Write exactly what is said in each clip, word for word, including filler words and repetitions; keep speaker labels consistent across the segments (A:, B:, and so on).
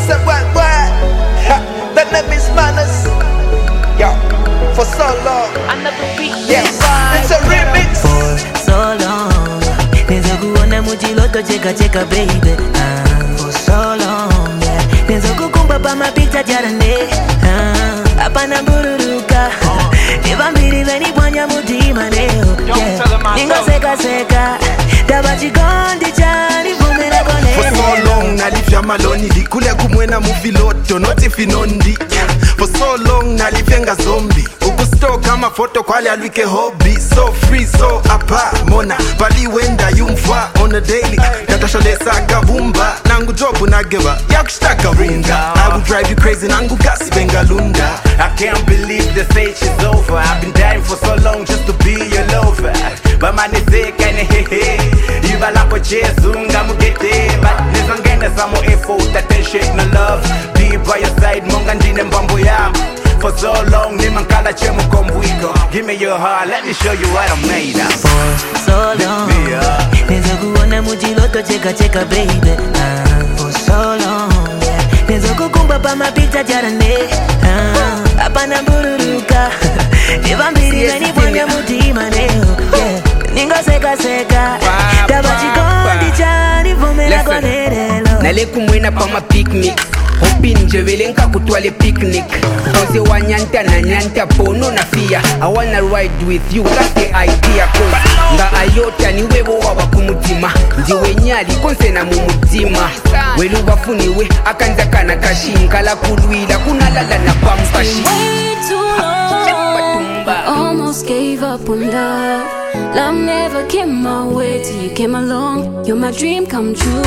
A: said what what? The name is Manners. Yo, for so long.
B: Another beat.
A: Yes, it's a remix.
C: For so long. Nizo kuona mujiloto cheka cheka baby. Ah, for so long. Yeah. Nizo kukumba pa mapicha jarane. Ah, apana bururuka. Neva mbiri veni bwanya mutima neo. Yeah. Ningo seka seka. Tabachi gondi chani vumela kone.
D: For so long nalivya maloni likule kumwena mufiloto not if inondi. For so long nalivya nga zombie. Ukustoka mafoto kwali alwike hobby. So free so apa mona bali wenda yumfa on a daily. Natasha lesa kabumba nangu jobu nageba yakushtaka ringa. I will drive you crazy nangu kasi bengalunda.
E: I can't believe the stage is over. I've been dying for so long just to be your lover. But man is sick and hehe. You bala po chezunga mugete. But nizongene samo effort, attention, no love. Be by your side, monga njine mbambo ya. For so long, nimankala chemu kombuiko. Give me your heart, let me show you what I'm made of.
C: For so long. Nizo kuona mujiloto cheka cheka baby. Ah, for so long. Yeah. Nizo kukumba pa mapicha jarane. Ah, apana bururuka. Neva mbiri veni bwanya mutima neo. Yeah. Ningo seka seka. Tabachi gondi chani vumela konerelo.
F: Nale kumwena pa ma picnic. Hoping njevele nka kutwale picnic. Cause wanyanta na nyanta pono na fia. I wanna ride with you, that's the idea. Cause nga ayota ni wewo wawa kumutima. Njiwe nyali konse na mumutima. Welu wafuniwe akanza kana kashi. Nkala kulwila kunalala na pampashi.
G: Way too long, I almost gave up on love. Love never came my way till you came along. You're my dream come true.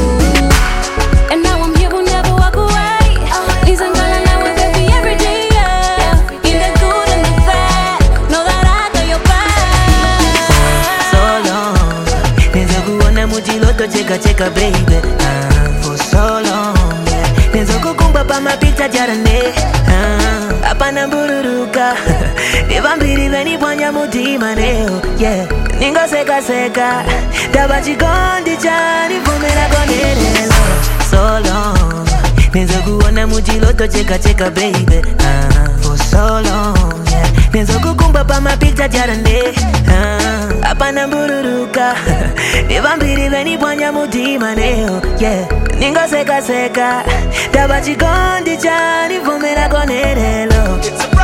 G: And now I'm here, will never walk away. Listen, girl, and I will baby every day, yeah. In the good and the bad, know that I got your back.
C: For so long, nizo kuona mujiloto cheka cheka baby. Ah, for so long, yeah. Nizo kukumba pa mapicha jarane. Ah, apana bururuka. Neva mbiri veni bwanya mutima neo. Yeah, ningo seka seka. Tabachi gondi chani vumela konerelo. So long, nizo kuona mujiloto cheka cheka baby. Ah, for so long, yeah. Nizo kukumba pa mapicha jarane. Ah, apana bururuka. Neva mbiri veni bwanya mutima neo. Yeah, ningo seka seka. Tabachi gondi chani vumela konerelo.